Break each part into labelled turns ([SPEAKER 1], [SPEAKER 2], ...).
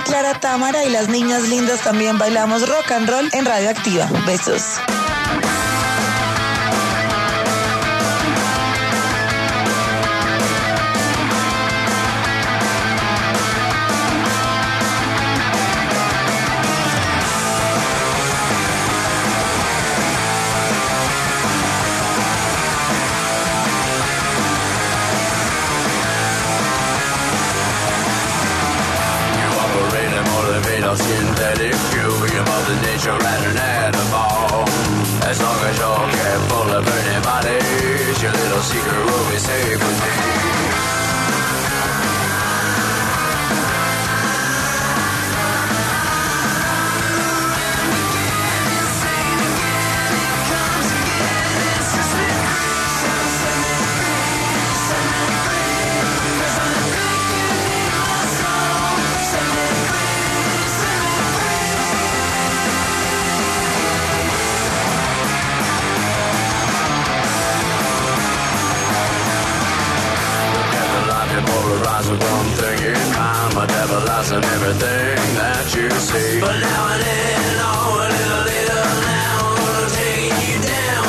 [SPEAKER 1] Clara Támara y las niñas lindas también bailamos rock and roll en Radioactiva. Besos.
[SPEAKER 2] Synthetic fuel, you're Mother Nature and an animal. As long as you're careful of burning bodies, your little secret will be safe with me. Polarize with one thing in mind, my devil eyes and everything that you see. But now and then, oh, a little later now, I'm taking you down,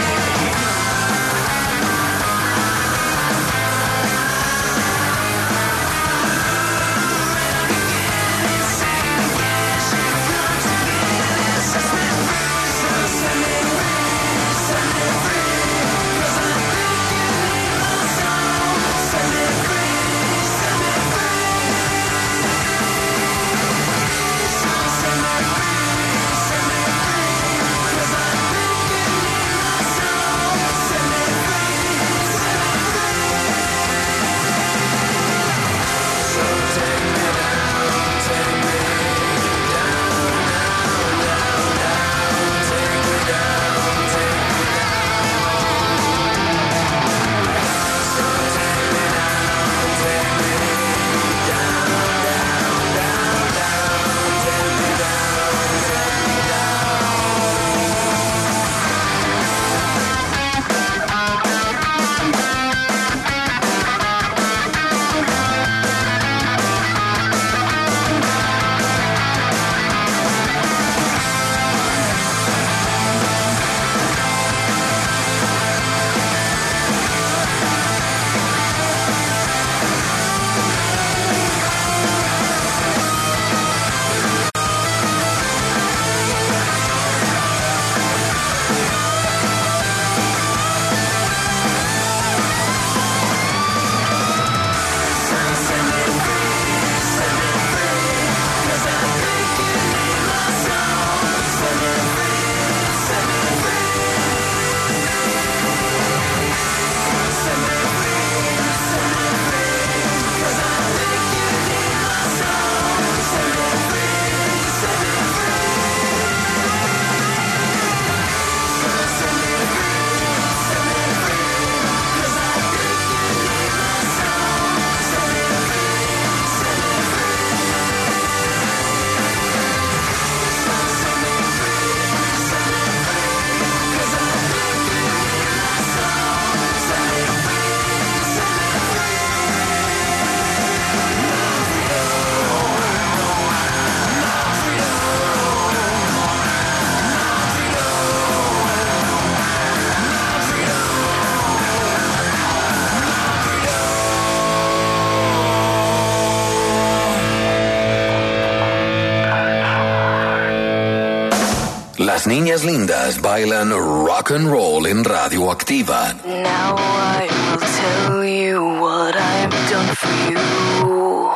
[SPEAKER 3] Las niñas lindas bailan rock and roll en Radioactiva.
[SPEAKER 4] Now I will tell you what I've done for you.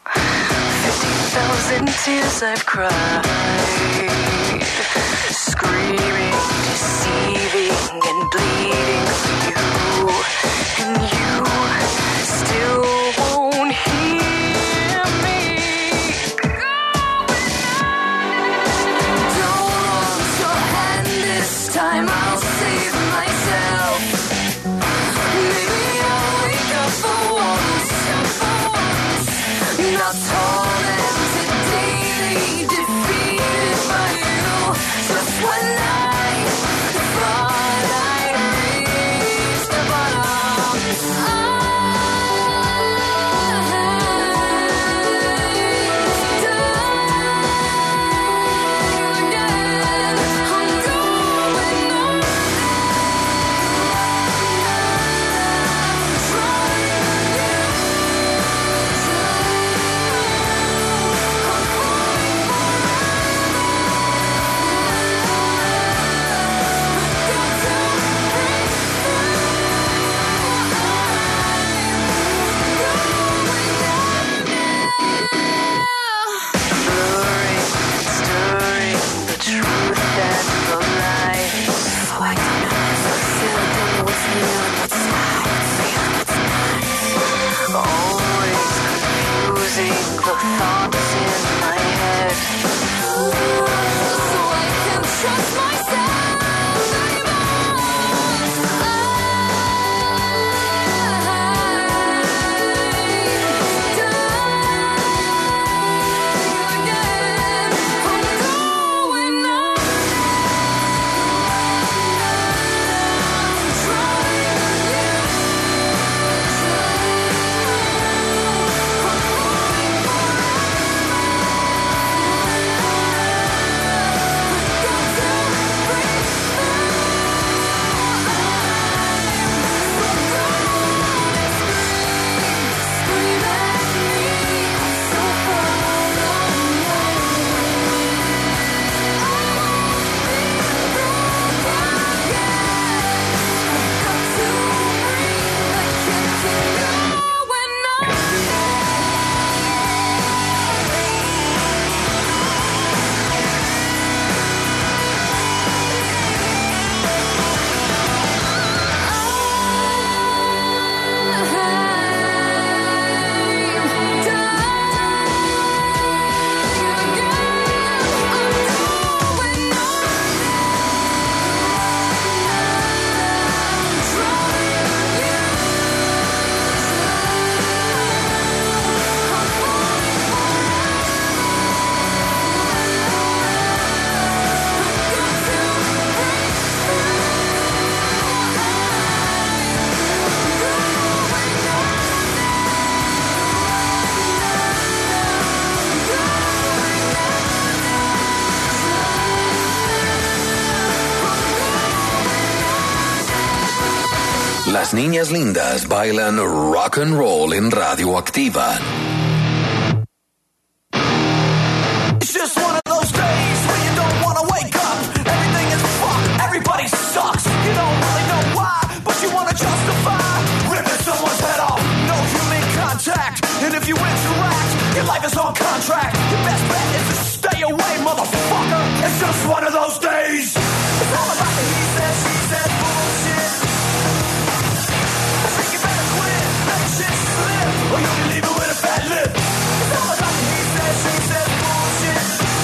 [SPEAKER 4] 50,000 tears I've cried, screaming, deceiving, and bleeding for you. And you still won't hear me. Don't want your hand this time, I'll save myself. Maybe I'll wake up for once, not tormented, daily defeated by you. Just when I thought I reached the bottom,
[SPEAKER 3] Las niñas lindas bailan rock and roll en Radioactiva.
[SPEAKER 5] It's just one of those days when you don't want to wake up. Everything is fucked, everybody sucks. You don't really know why, but you want to justify ripping someone's head off. No human contact, and if you interact, your life is on contract. Your best bet is to stay away, motherfucker. It's just one of those days. It's all about the he said, she said bullshit. I think you better quit, let shit slip, or you can leave it with a fat lip. It's all about the he said, she said bullshit.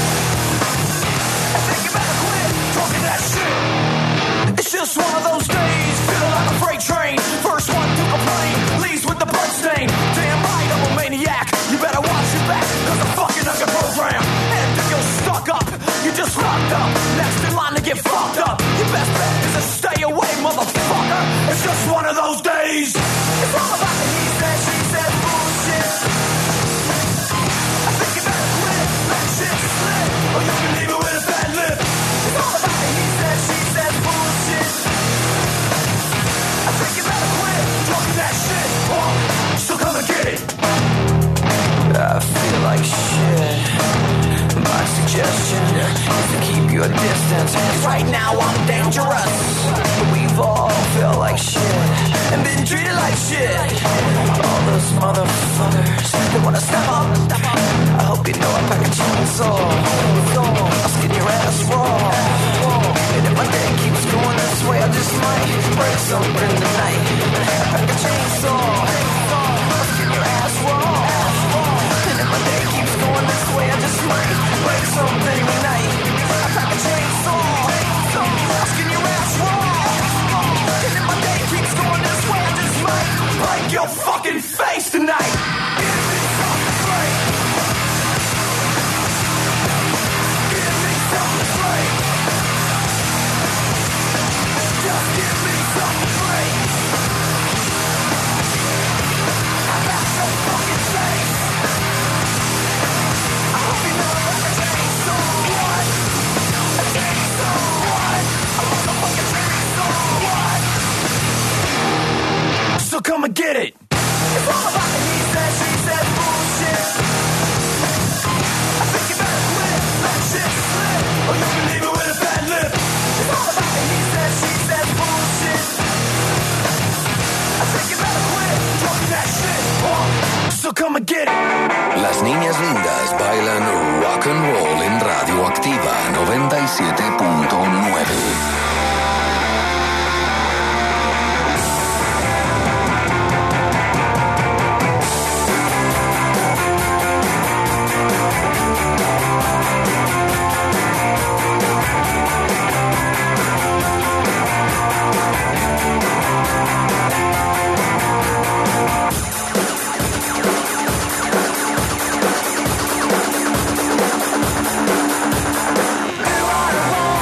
[SPEAKER 5] I think you better quit talking that shit. It's just one of those days, feeling like a freight train. First one to complain, leaves with the bloodstain. Damn right, I'm a maniac. You better watch your back, cause I'm fucking up your program. And if you're stuck up, you're just locked up. Next in line to get fucked up. Your best bet is to stay away, motherfucker. It's just one of those days. It's all about the he said, she said bullshit. I think you better quit, let shit slip, or you can leave it with a bad lip. It's all about the he said, she said bullshit. I think you better quit talking that shit, or still come and get it. I feel like shit. My suggestion is to keep your distance, 'cause right now I'm dangerous. We've all felt like shit and been treated like shit. All those motherfuckers, they wanna step up. I hope you know I pack a chainsaw. I'll skin your ass raw. And if my day keeps going this way, I just might break something tonight. I pack a chainsaw. I'll skin your ass raw. And if my day keeps going this way, I just might break something tonight. I pack a chainsaw. I'll skin your ass raw. And if my day keeps going this way, I just might break your fucking face tonight. Give me something to break. Give me something to break. Just give me something to break. I got no fucking face. I hope you know I got a chainsaw. What? A chainsaw. What? A motherfucking chainsaw. What? So come and get it. It's all about the he said, she said bullshit. I think you better quit, let shit slip, or you can leave it with a bad lip. It's all about the he said, she said bullshit. I think you better quit talking that shit, or so come and get it.
[SPEAKER 3] Las niñas lindas bailan rock and roll en Radioactiva 97.9.
[SPEAKER 5] I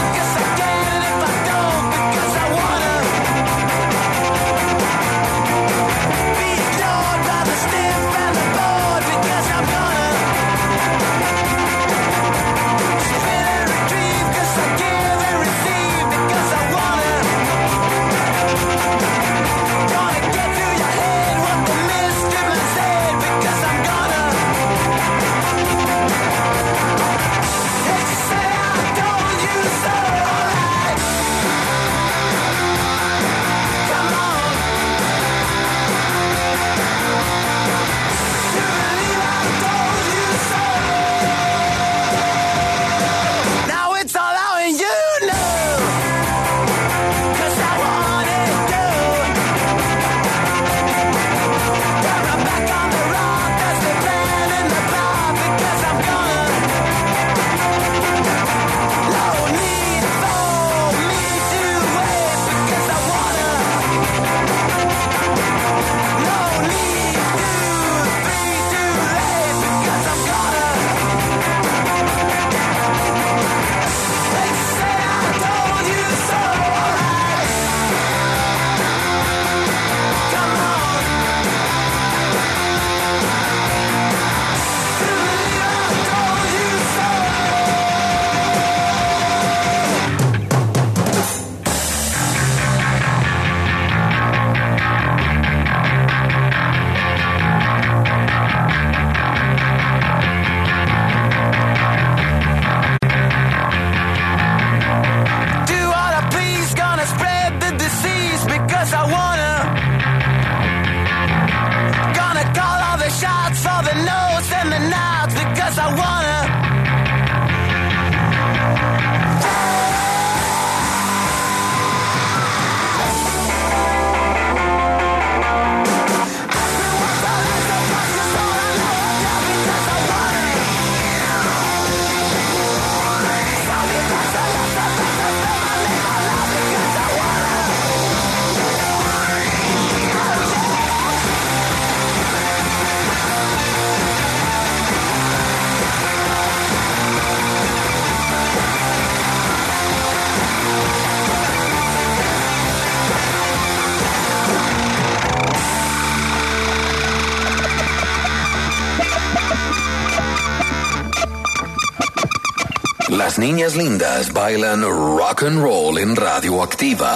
[SPEAKER 3] Las niñas lindas bailan rock and roll en Radioactiva.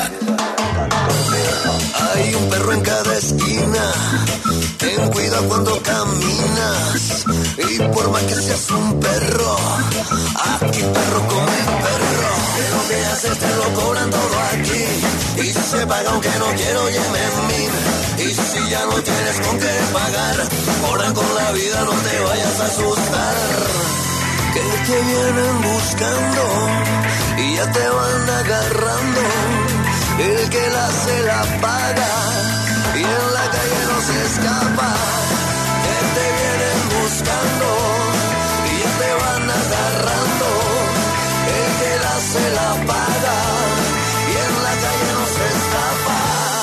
[SPEAKER 6] Hay un perro en cada esquina, ten cuidado cuando caminas. Y por más que seas un perro, aquí perro come perro. Que lo que haces te lo cobran todo aquí. Y se paga aunque no quiero, yemen. Y si ya no tienes con qué pagar, cobran con la vida, no te vayas a asustar. Que te vienen buscando y ya te van agarrando. El que la se la paga y en la calle no se escapa. Que te vienen buscando y ya te van agarrando. El que la se la paga y en la calle no se escapa.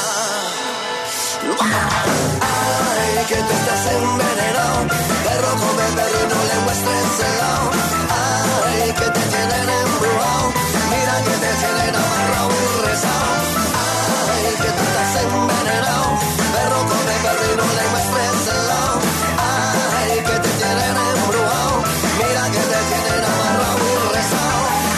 [SPEAKER 6] Ay, que tú estás envenenado, perro come perro y no le muestres el lado. Ay, que te tienen embrujado, mira que te tienen amarrado y rezado. Ay, que tú estás envenenado, perro come perro y no le muestres el lado. Ay, que te tienen embrujado, mira que te tienen amarrado y rezado.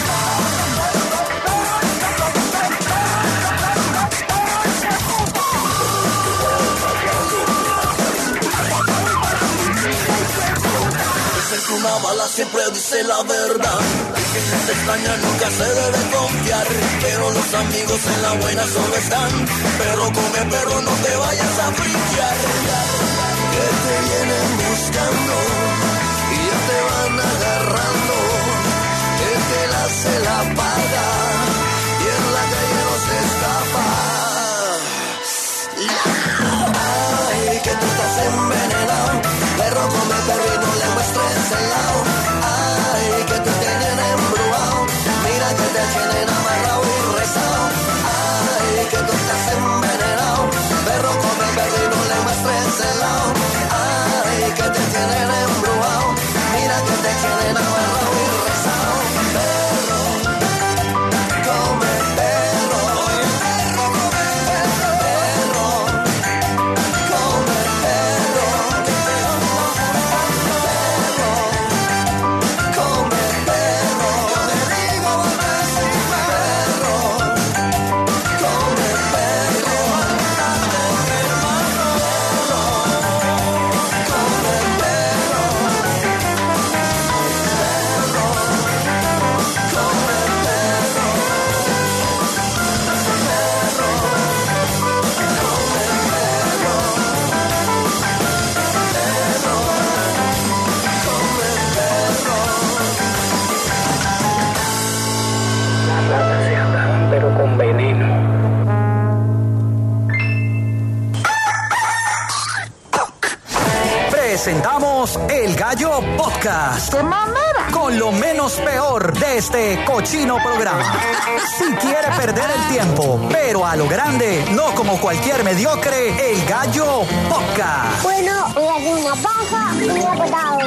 [SPEAKER 6] Una bala siempre dice la verdad. Y quien te extraña nunca se debe confiar. Pero los amigos en la buena solo están. Perro come perro, no te vayas a friquear. Que te vienen buscando y ya te van agarrando. El que la se la paga y en la calle no se escapa. Ay, que tú estás envenenado, perro come perro y no le muestres el lado. Ay, que te tienen embrujado, mira que te tienen amarrado y rezado. Ay, que tú estás envenenado, perro come perro y no le muestres el lado. Ay, que te tienen embrujado, mira que te tienen amarrado y rezado. Perro come perro, perro come perro, perro come perro, perro come perro. Yo te digo porque sí, perro come perro,
[SPEAKER 7] Las ratas se acaban pero con veneno.
[SPEAKER 8] Presentamos El Gallo Podcast. ¡Qué mamera! Con lo menos peor de este cochino programa. Si quiere perder el tiempo, pero a lo grande, no como cualquier mediocre, El Gallo Podcast.
[SPEAKER 9] Bueno, voy a hacer una paja y una patada.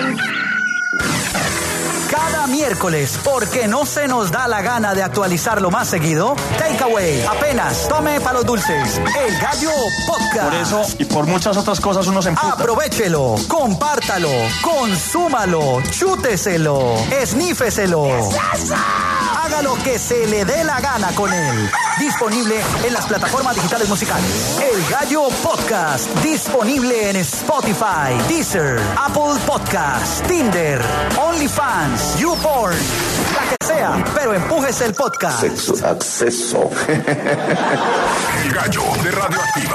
[SPEAKER 8] Cada miércoles, porque no se nos da la gana de actualizarlo más seguido, Takeaway, apenas tome palos dulces, El Gallo Podcast.
[SPEAKER 10] Por eso y por muchas otras cosas uno se emputa.
[SPEAKER 8] Aprovechelo, compártalo, consúmalo, chúteselo, esnífeselo. Haga lo que se le dé la gana con él. Disponible en las plataformas digitales musicales. El Gallo Podcast, disponible en Spotify, Deezer, Apple Podcasts, Tinder, OnlyFans, YouPorn, la que sea, pero empújese el podcast.
[SPEAKER 6] Acceso.
[SPEAKER 3] El Gallo de Radioactiva.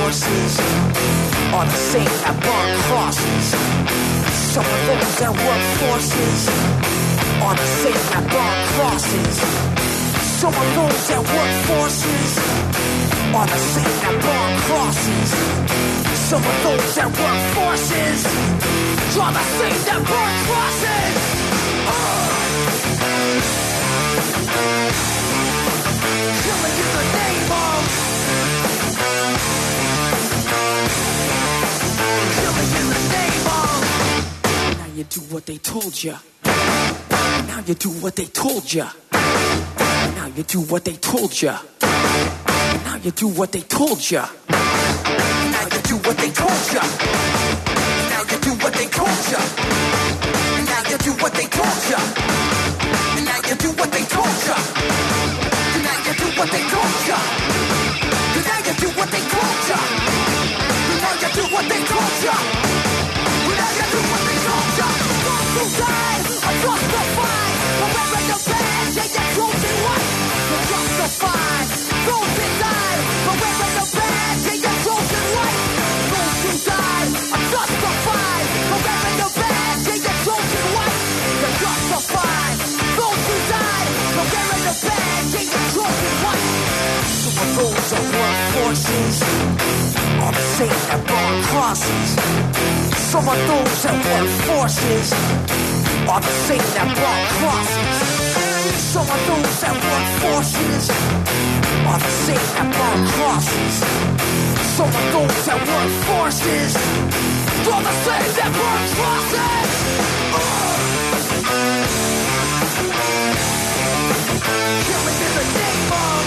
[SPEAKER 5] forces are the same that burn crosses. Some of those that work forces are the same that burn crosses. Some of those that work forces are the same that burn crosses. Some of those that work forces are the same that burn crosses. Killing in the name of. Killing in the name of. Now you do what they told ya. Now you do what they told ya. Now you do what they told ya. Now you do what they told ya. Now you do what they told ya. Now you do what they told ya. Now you do what they told ya. Now you do what they told ya. Now you do what they told ya. Now you do what they told ya. Now you do what they told ya. Now you do what they told ya. Those who die are justified for wearing the badge and your chosen one. You're justified. Those who died for wearing the badge and your chosen one. Those who died are justified for wearing the badge and your chosen one. You're justified. Those who died for wearing the badge and your chosen one. Some of those that work forces are the same that burn crosses. Some of those that work forces are the same that burn crosses. Some of those that work forces are the same that burn crosses. Some of those that work forces are the same that burn crosses. Killing in the name of.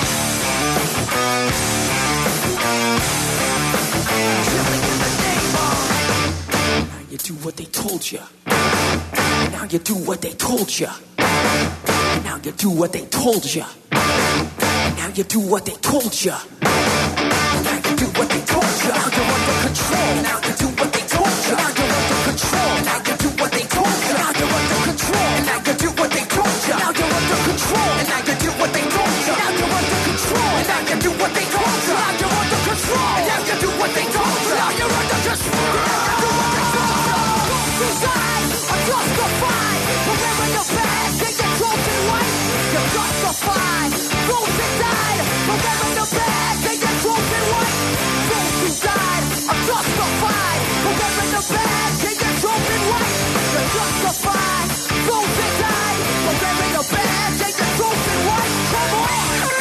[SPEAKER 5] Killing in the name of. Now you do what they told ya. Now you do what they told ya. Now you do what they told ya. Now you do what they told ya. Now you do what they told ya. Now you're under control. Now you do what they told ya. Now you're under control. Now you do what they told ya. Now you're under control. Now you do what they told ya. Now you're under control. Now you do what they told ya. Now you're under control. Now you do what they told ya. Now you're under control. Now you do what they told ya. Now you're under control. Now you do what they told ya. Those who died are justified for wearing the badge and your chosen one. You're justified. Those who died for wearing the badge and your chosen one. Those who died are justified for wearing the badge and your chosen one. You're justified. Those who died for wearing the badge and your chosen one. Come on.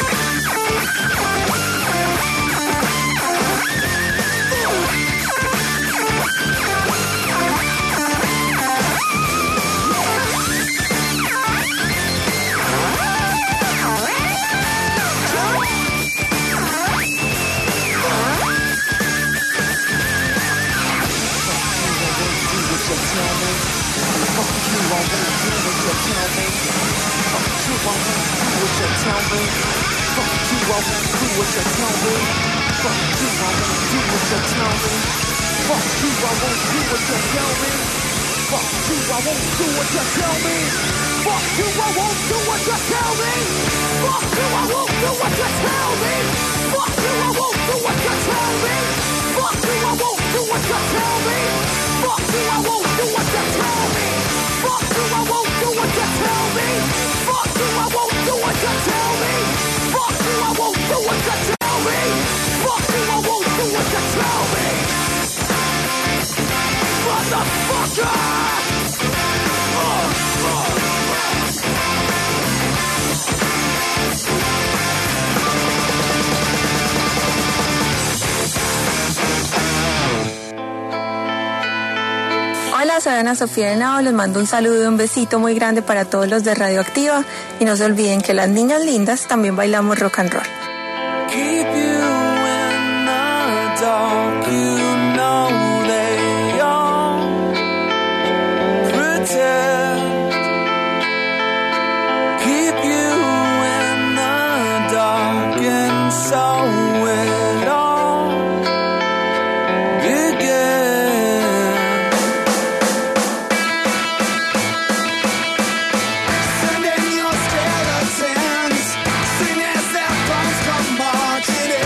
[SPEAKER 11] Hola, soy Ana Sofía Henao, les mando un saludo y un besito muy grande para todos los de Radioactiva y no se olviden que las niñas lindas también bailamos rock and roll.
[SPEAKER 5] Keep you in the dark, you know they all pretend. Keep you in the dark and so it all began. Send in your skeletons, sing as their bones come marching in.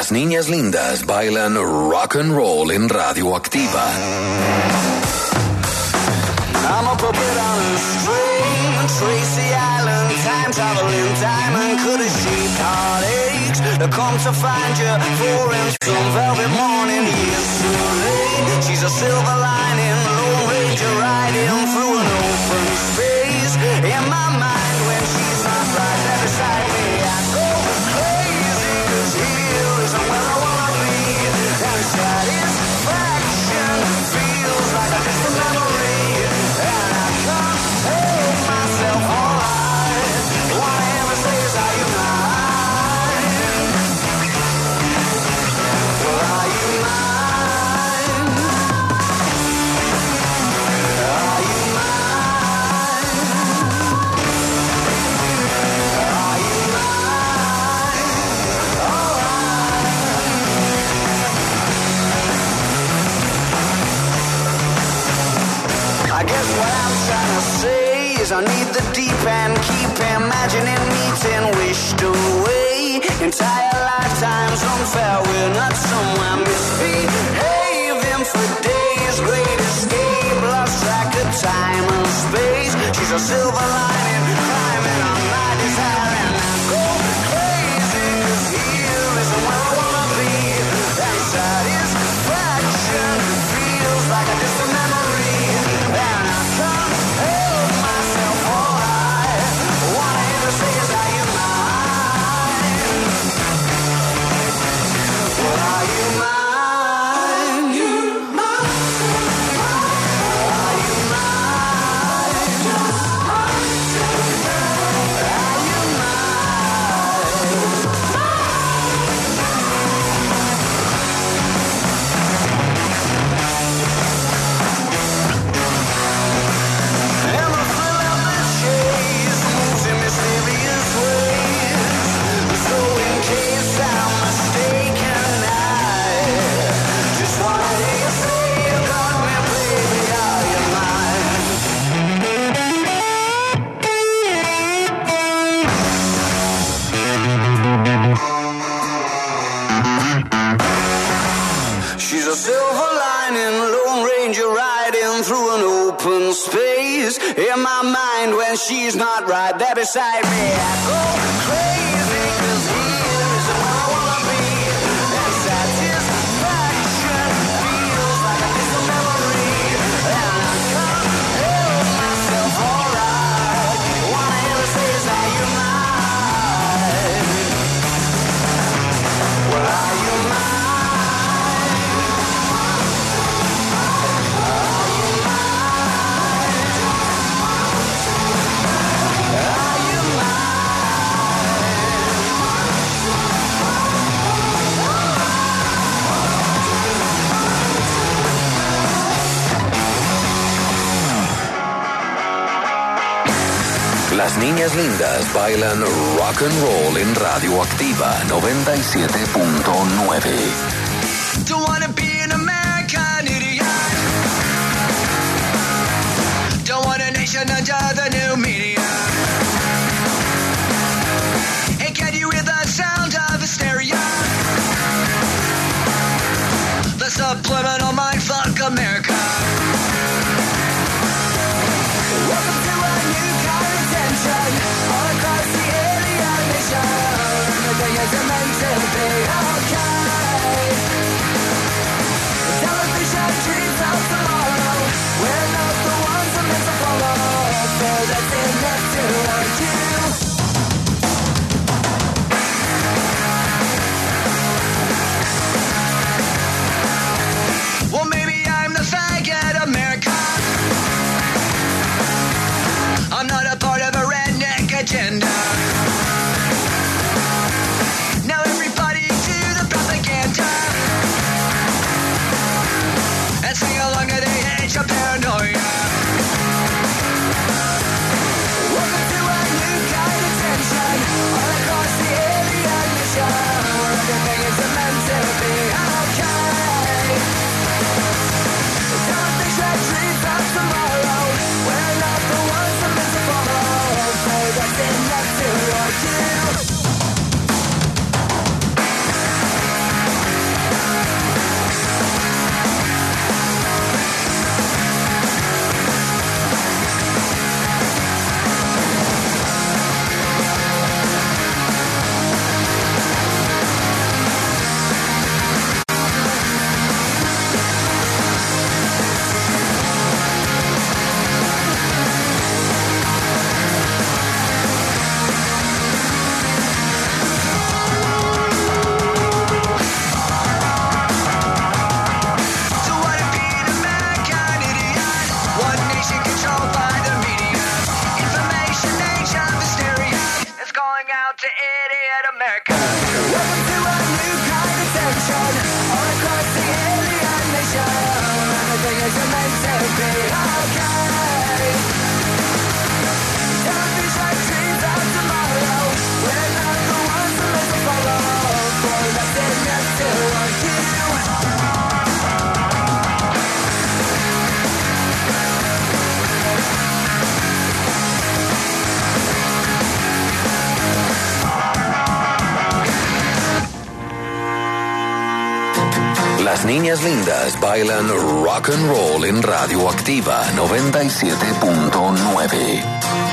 [SPEAKER 3] Las niñas lindas bailan rock and roll en Radioactiva.
[SPEAKER 5] I'm a puppet on a string, Tracy Island, time traveling diamond, could have shaped heartaches. I come to find you for in some velvet morning yesterday. She's a silver lining, Lone Ranger riding through an open space. In my mind, when she's not right there beside me, I go crazy, 'cause here isn't where I wanna be. And satisfaction feels like a distant memory. And I can't hold myself alright. All I ever say is, are you mine? Well, are you mine? Are you mine? Are you mine? I guess what I'm trying to say is I need the deep end, keep imagining meeting wished away. Entire lifetimes unfair, we're not somewhere misbehaving for days. Great escape, lost track of time and space. She's a silver lining, climbing on my desire. And I go crazy, 'cause here isn't where I wanna be. And satisfaction feels like a distant memory. And I can't hold myself alright. What I ever say is, are you mine? Well, are you mine? Are you mine? Are you mine? And the thrill of the chase moves in mysterious ways. So in case I'm mistaken, I just wanna hear you say you got me, baby, are you mine? She's a silver lining, Lone Ranger riding through an open space. In my mind, when she's not right there beside me, I go crazy, 'cause here isn't where I wanna be. And satisfaction feels like a distant memory. And I can't hold myself alright. What I ever say is, are you mine? Well, are you mine?
[SPEAKER 3] Las niñas lindas bailan rock and roll en Radioactiva 97.9.
[SPEAKER 5] Don't wanna be an American idiot. Don't want a nation under the new media. And can you hear the sound of hysteria? The subliminal mindfuck America. Welcome to a new kind of tension all across the alien nation. Everything is meant to be okay. Television dreams of tomorrow. We're not the ones I'm meant to follow. So that's enough to argue. Well, maybe I'm the
[SPEAKER 3] Las niñas lindas bailan rock and roll en Radioactiva 97.9.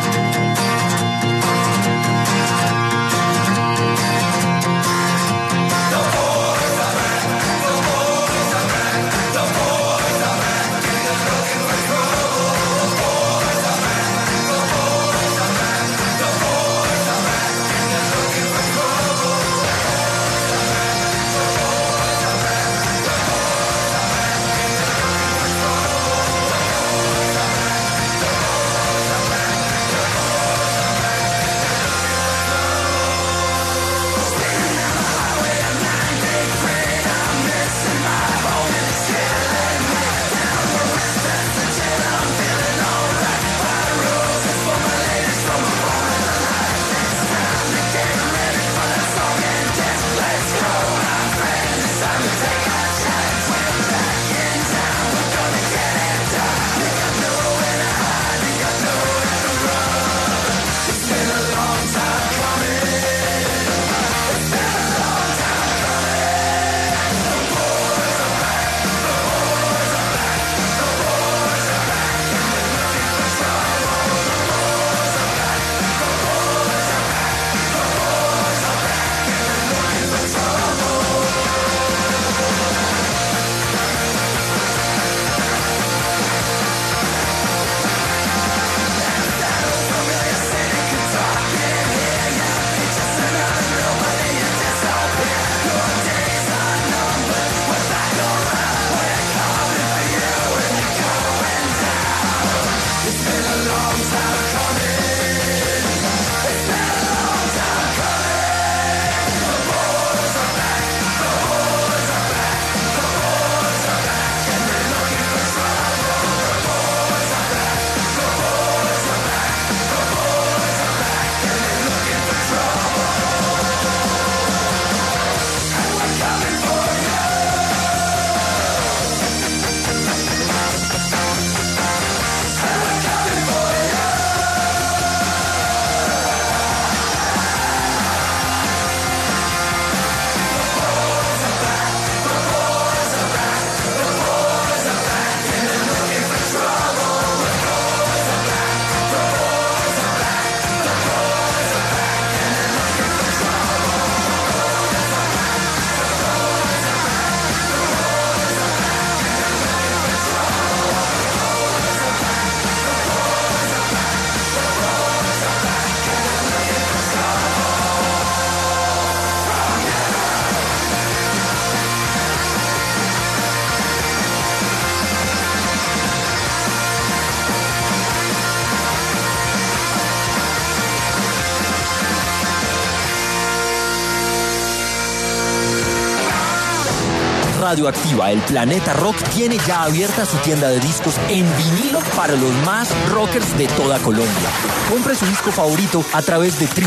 [SPEAKER 12] Radioactiva, el Planeta Rock, tiene ya abierta su tienda de discos en vinilo para los más rockers de toda Colombia. Compre su disco favorito a través de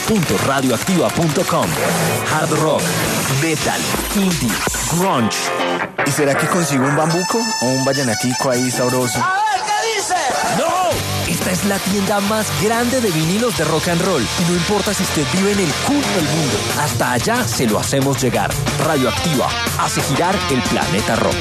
[SPEAKER 12] www.radioactiva.com. Hard rock, metal, indie, grunge.
[SPEAKER 13] ¿Y será que consigo un bambuco o un vallenatico ahí sabroso?
[SPEAKER 12] ¡A ver qué dice! ¡No! Esta es la tienda más grande de vinilos de rock and roll. Y no importa si usted vive en el culo del mundo, hasta allá se lo hacemos llegar. Radioactiva hace girar el planeta rock.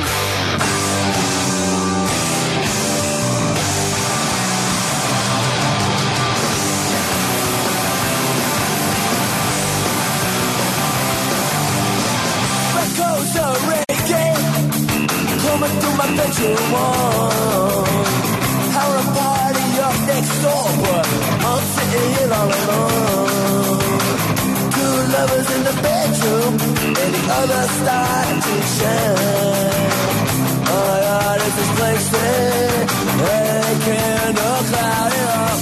[SPEAKER 5] Coming through my bedroom wall. How a party up next door, but I'm sitting here all alone. Two lovers in the bedroom, and the other starting to shine. Oh my God, it's this place there. Hey, candle cloud it up.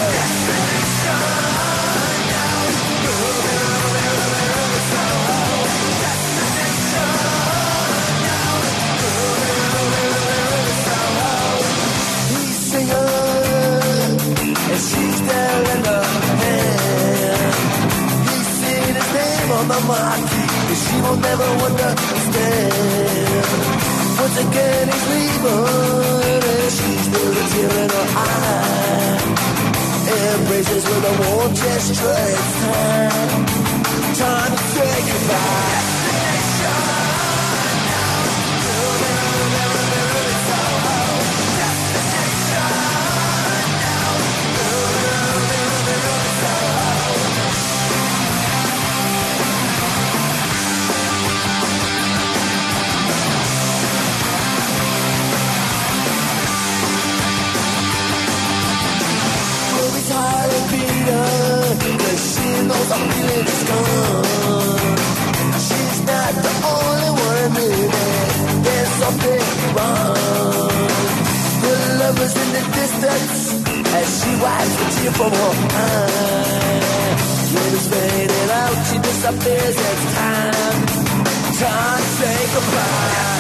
[SPEAKER 5] And she's there in the hand. He's seen his name on the marquee, and she will never understand. Once again he's leaving, and she's still a tear in her eye. Embraces with a warm gesture. It's time to say goodbye. Destination now.
[SPEAKER 6] something wrong. Her lover's in the distance as she wipes the tear from her eye. It is fading out, she disappears. It's time to say goodbye.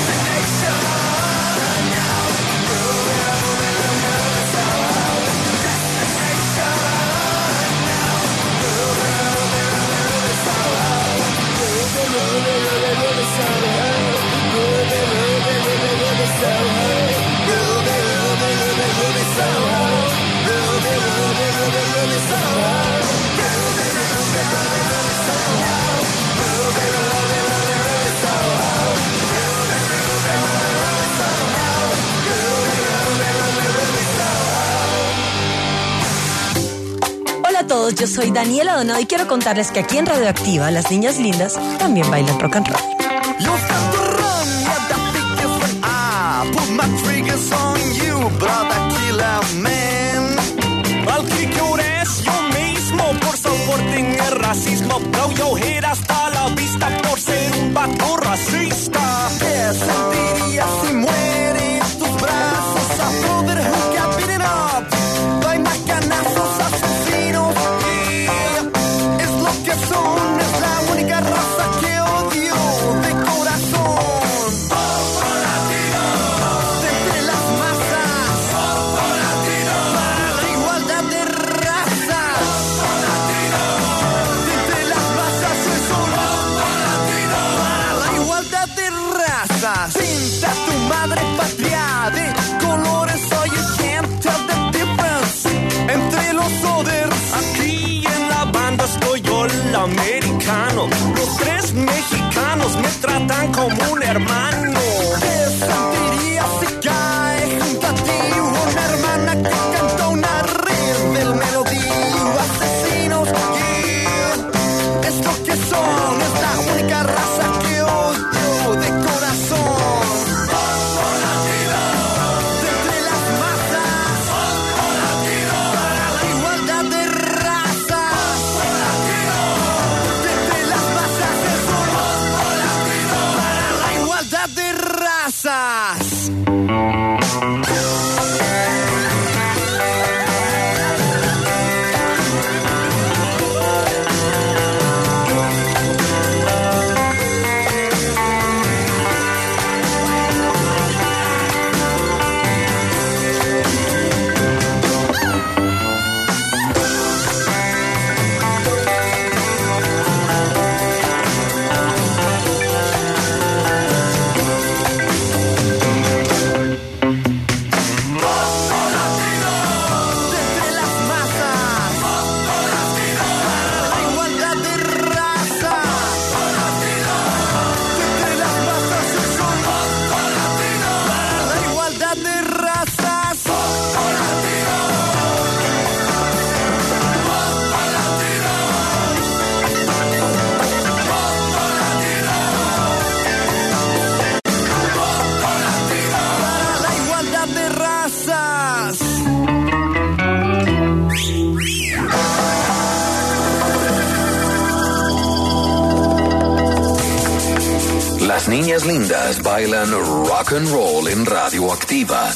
[SPEAKER 1] Hola a todos, yo soy Daniela Donado y quiero contarles que aquí en Radioactiva las niñas lindas también bailan rock and roll.
[SPEAKER 5] You've got to run, yeah, that big different eye. Put my triggers on you, brother killer man.
[SPEAKER 14] Al que llores yo mismo por soporte en el racismo. Blow your head hasta la vista por ser un vato racista.
[SPEAKER 5] ¿Qué sentirías si mueren tus brazos? A brother who got beaten up by macanazos asesinos. Yeah, es lo que son, es la única raza que odio de corazón. Popo latino, de entre las masas. Popo latino, para la igualdad de raza. Popo latino, de entre las masas soy solo. Popo latino, para la igualdad de razas. Pinta tu madre patria de colores so you can't tell the difference entre los oders.
[SPEAKER 14] Aquí en la banda estoy yo el americano. Los tres mexicanos me tratan como un hermano.
[SPEAKER 5] ¿Qué sentirías si cae junto a ti una hermana que canta una red del melodío? Asesinos, yeah, es lo que son, es la única raza que odio de corazón. Popo latino, de entre las masas. Popo latino, para la igualdad de razas. Popo latino, de entre las masas es solo. Popo latino, para la igualdad de razas.
[SPEAKER 3] Las niñas lindas bailan rock and roll en Radioactiva.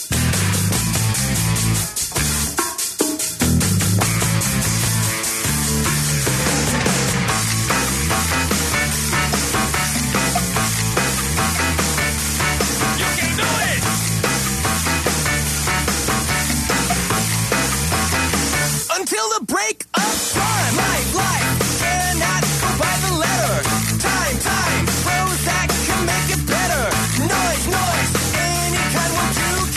[SPEAKER 5] Until the break of time, life, cannot go by the letter. Time, Prozac can make it better. Noise, any kind will do.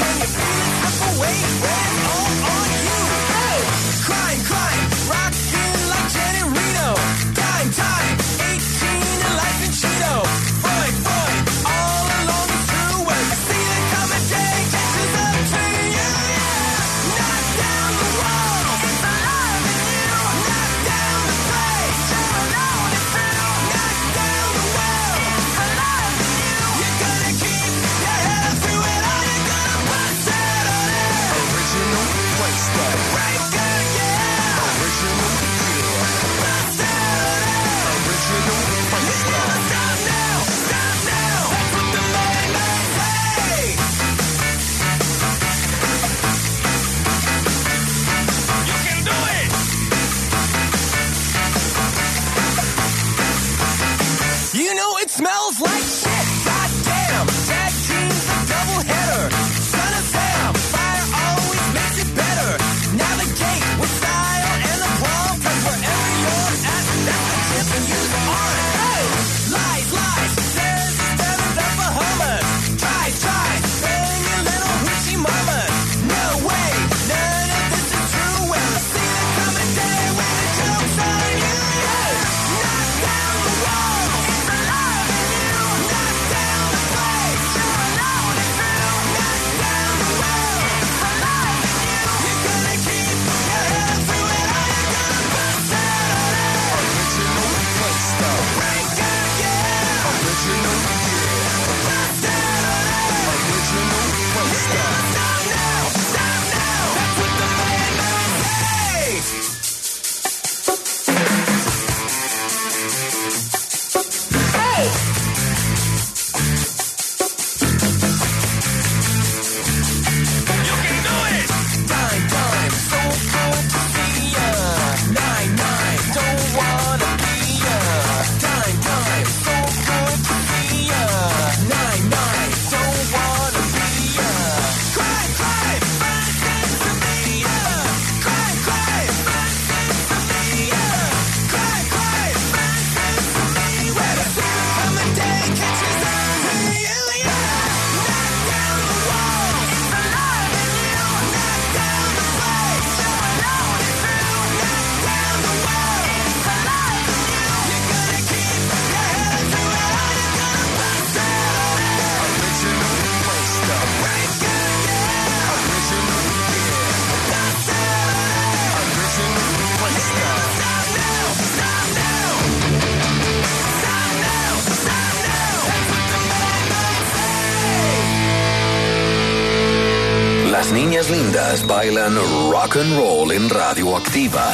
[SPEAKER 3] Las niñas lindas bailan rock and roll en Radioactiva.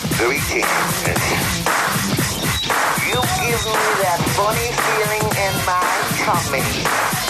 [SPEAKER 15] You give me that funny feeling in my tummy.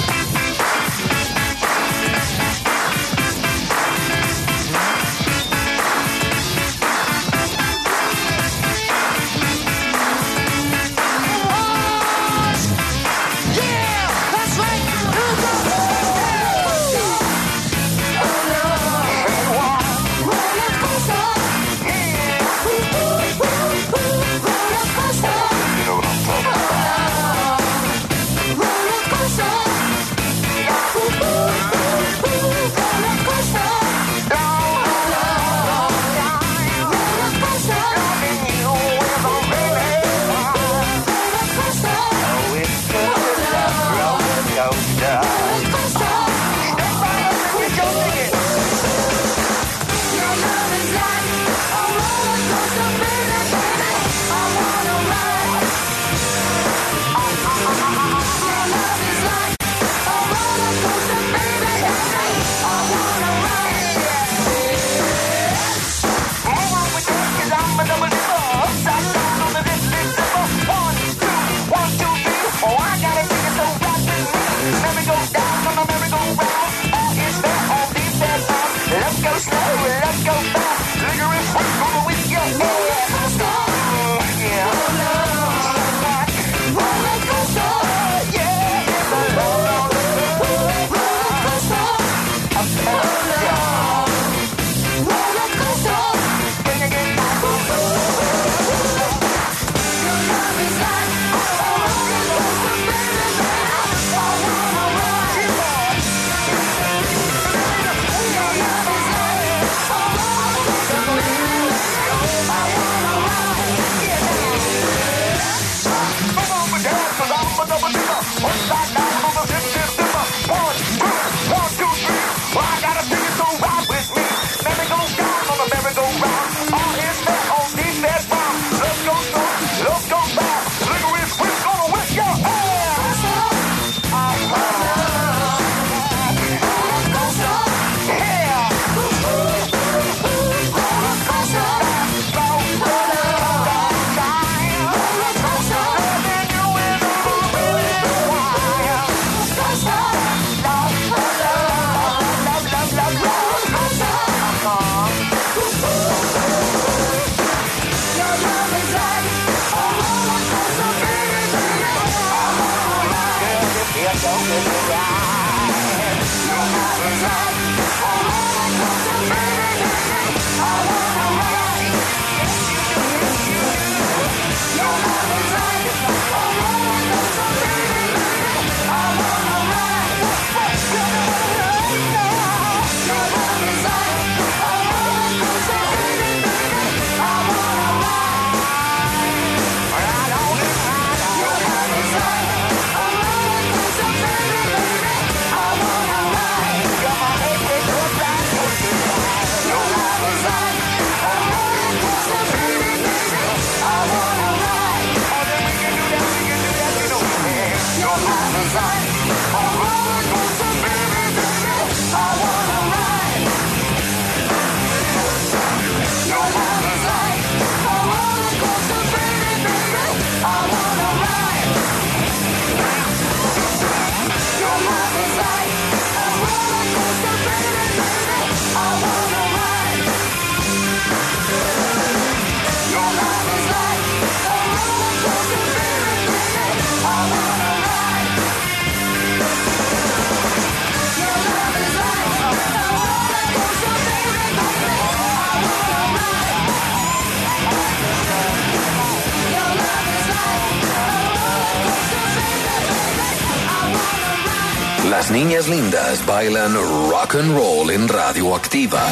[SPEAKER 3] Las niñas lindas bailan rock and roll en Radioactiva.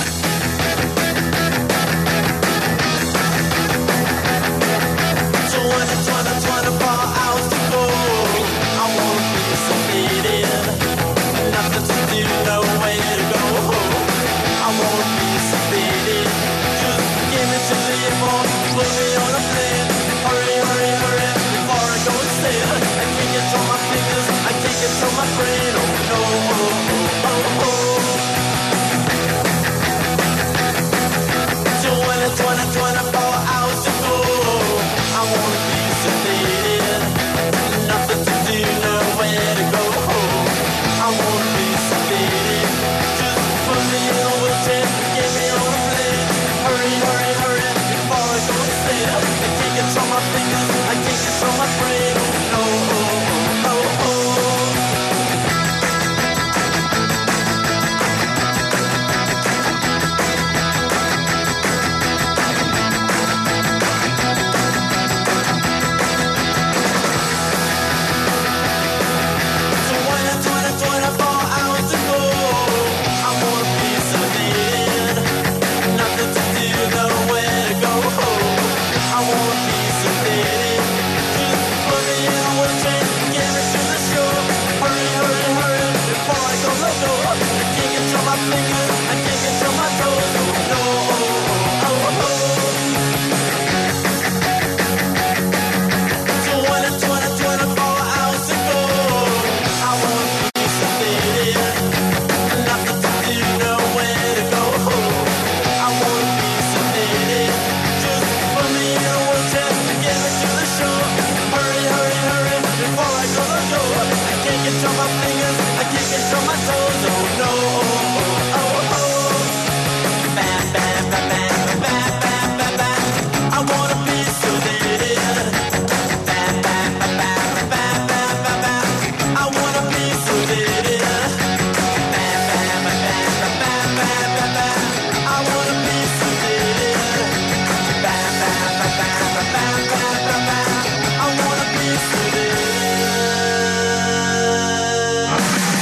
[SPEAKER 5] My brain, oh no, oh, oh, oh, oh.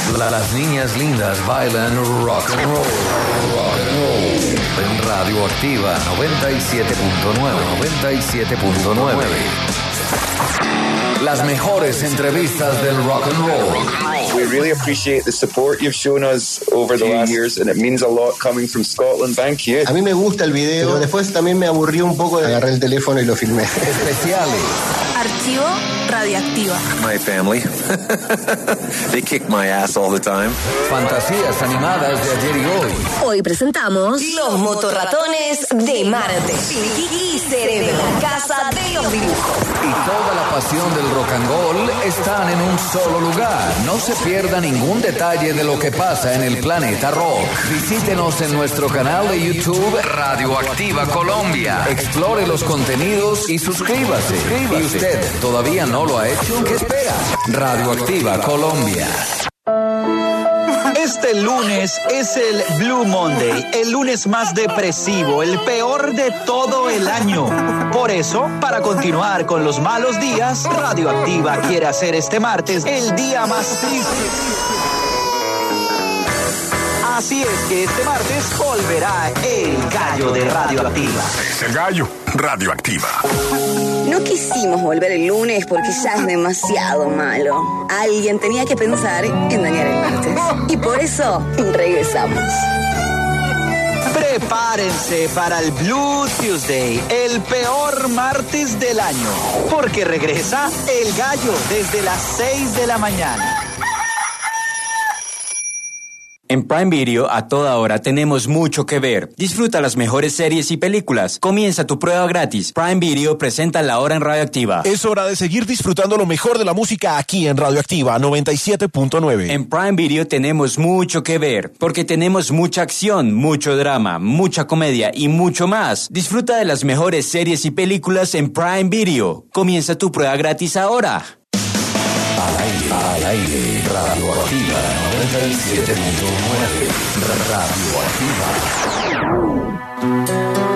[SPEAKER 3] Las niñas lindas bailan rock and roll. Rock and roll. En Radioactiva 97.9. Las mejores entrevistas del rock and roll.
[SPEAKER 16] We really appreciate the support you've shown us over the last years, and it means a lot coming from Scotland. Thank you.
[SPEAKER 17] A mí me gusta el video, pero después también me aburrió un poco. Agarré el teléfono y lo filmé.
[SPEAKER 3] Especiales.
[SPEAKER 11] Archivo Radioactiva.
[SPEAKER 12] My family. They kick my ass all the time.
[SPEAKER 3] Fantasías animadas de ayer y hoy.
[SPEAKER 1] Hoy presentamos Los Motorratones de Marte. Kiki Cerebro, casa de los dibujos.
[SPEAKER 3] Y toda la pasión del rock and roll están en un solo lugar. No se pierda ningún detalle de lo que pasa en el planeta rock. Visítenos en nuestro canal de YouTube Radioactiva Colombia. Explore los contenidos y suscríbase. ¿Y usted todavía no lo ha hecho? ¿Qué espera? Radioactiva Colombia.
[SPEAKER 8] Este lunes es el Blue Monday, el lunes más depresivo, el peor de todo el año. Por eso, para continuar con los malos días, Radioactiva quiere hacer este martes el día más triste. Así es que este martes volverá el gallo de Radioactiva.
[SPEAKER 18] El gallo Radioactiva.
[SPEAKER 19] No quisimos volver el lunes porque ya es demasiado malo. Alguien tenía que pensar en dañar el martes. Y por eso regresamos.
[SPEAKER 8] Prepárense para el Blue Tuesday, el peor martes del año, porque regresa el gallo desde las 6 de la mañana.
[SPEAKER 20] En Prime Video, a toda hora, tenemos mucho que ver. Disfruta las mejores series y películas. Comienza tu prueba gratis. Prime Video presenta La Hora en Radioactiva.
[SPEAKER 21] Es hora de seguir disfrutando lo mejor de la música aquí en Radioactiva 97.9.
[SPEAKER 20] En Prime Video tenemos mucho que ver, porque tenemos mucha acción, mucho drama, mucha comedia y mucho más. Disfruta de las mejores series y películas en Prime Video. Comienza tu prueba gratis ahora.
[SPEAKER 3] Al aire, Radioactiva 97.9. Radioactiva.